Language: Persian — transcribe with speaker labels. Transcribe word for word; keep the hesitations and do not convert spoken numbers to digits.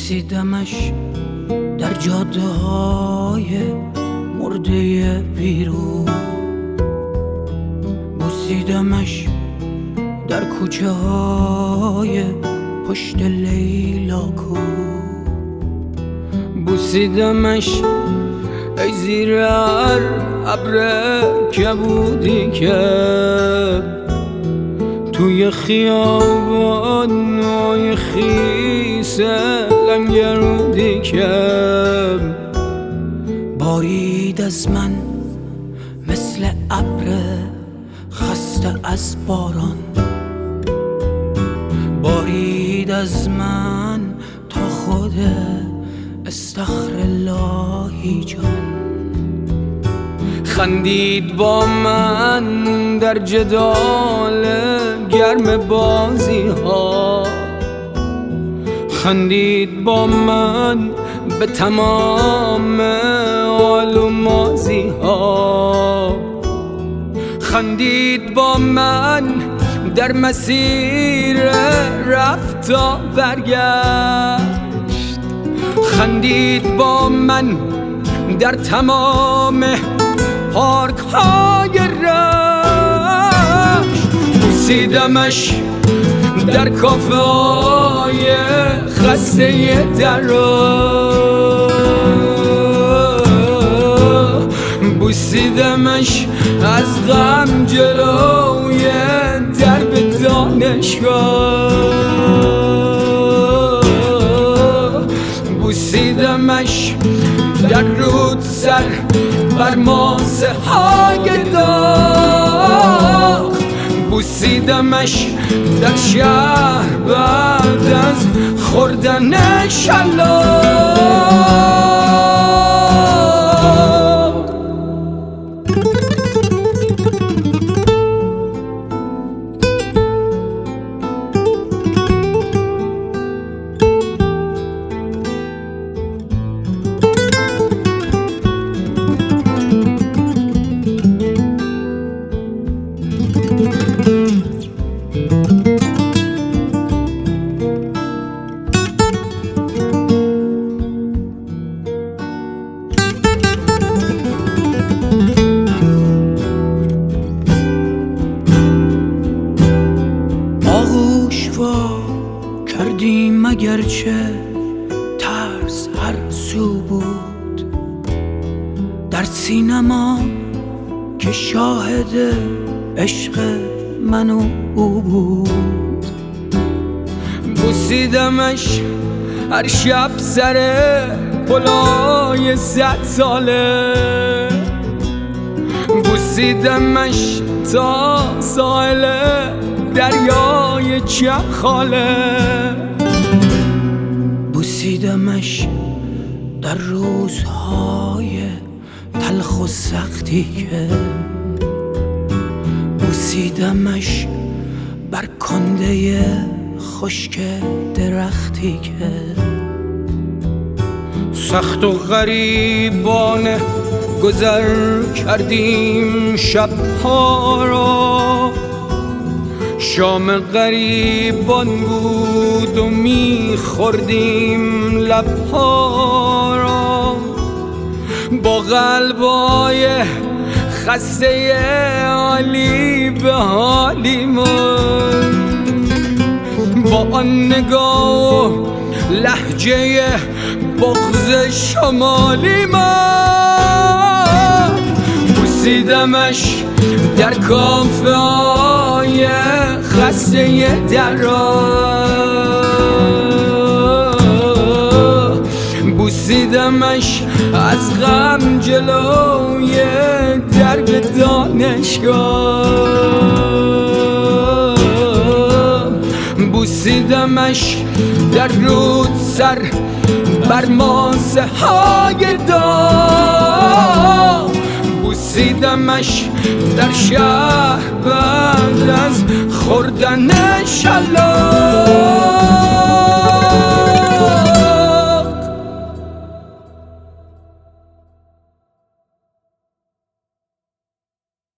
Speaker 1: بوسیدمش در جاده های مرده بیرون، بوسیدمش در کوچه های پشت لیلاکو، بوسیدمش ای زیر هر ابر کبودی که توی خیابان‌های خیس لنگرودی که بارید از من مثل ابر خسته از باران، بارید از من تا خود استغفراللهی جان، خندید با من در جدال گرم بازی ها، خندید با من به تمام حال و ماضی ها، خندید با من در مسیر رفت تا برگشت، خندید با من در تمام پارک های رشت، بوسیدمش در کافه های خسته درا، بوسیدمش از غم جلوی درب دانشگاه، بوسیدمش در رود سر بر ماسه های داغ، بوسیدمش در شهر بعد از خوردن شلاق. کردیم اگرچه ترس هر سو بود، در سینما که شاهد عشق من و او بود، بوسیدمش هر شب سر پلای صد ساله، بوسیدمش تا ساحل دریای چخاله، بوسیدمش در روزهای تلخ و سختی که بوسیدمش بر کنده خشک درختی که سخت و غریبانه گذر کردیم شبها را، شام غریبان بود و میخوردیم لبها را، با قلبای خسته حالی به حالی من، با آن نگاه و لهجه بغض شمالی من، بوسیدمش در کافه های خسته درا، بوسیدمش از غم جلوی درب دانشگاه، بوسیدمش در رود سر بر ماسه های داغ، بوسیدمش در شهر بعد از خوردن شلاق.